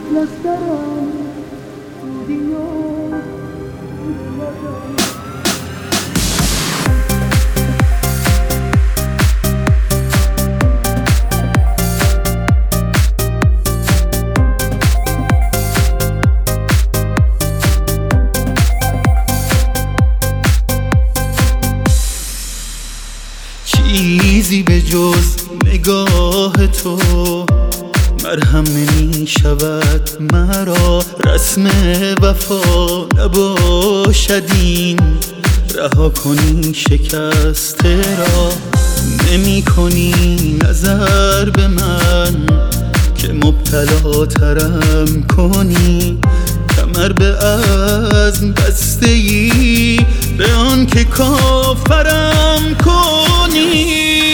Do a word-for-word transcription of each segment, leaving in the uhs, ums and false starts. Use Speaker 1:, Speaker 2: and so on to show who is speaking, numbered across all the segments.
Speaker 1: چیزی به جز نگاه تو مرهم نمی شود مرا. رسم وفا نباشد این، رها کنی شکسته را. نمی کنی نظر به من که مبتلا ترم کنی. کمر به عزم بسته ای به آن که کافرم کنی.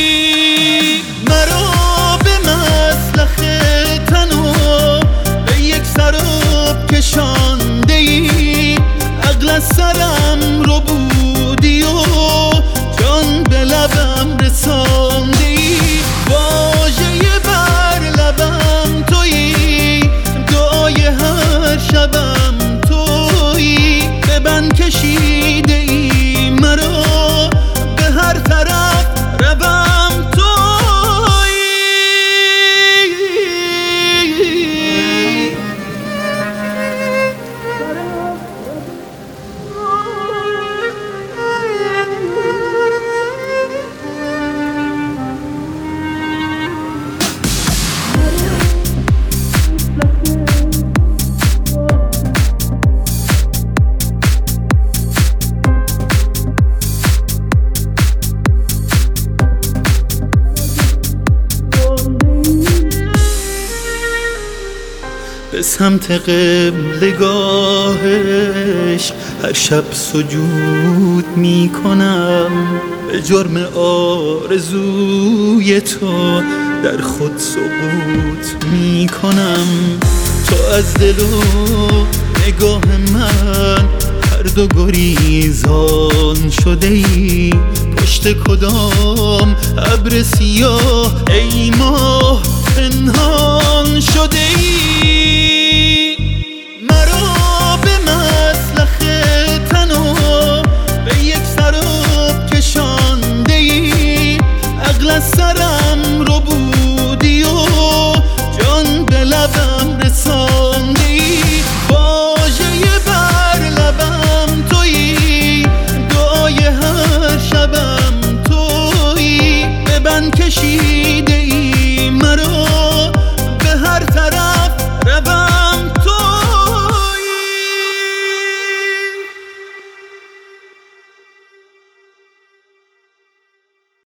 Speaker 1: مرا به مسلخ تنو به یک سراب کشانده ای. عقل از سرم رو بودی و جان به لبم رسانده ای. واژه بر لبم تویی، دعای هر شبم تویی. به بند کشیده ای مرا، به هر طرف روم تویی. به سمت قبلگاهش هر شب سجود می کنم. به جرم آرزوی تو در خود سقوط می کنم. تو از دل و نگاه من هر دو گریزان شده ای. پشت کدام ابر سیاه ای ماه پنهان شده ای.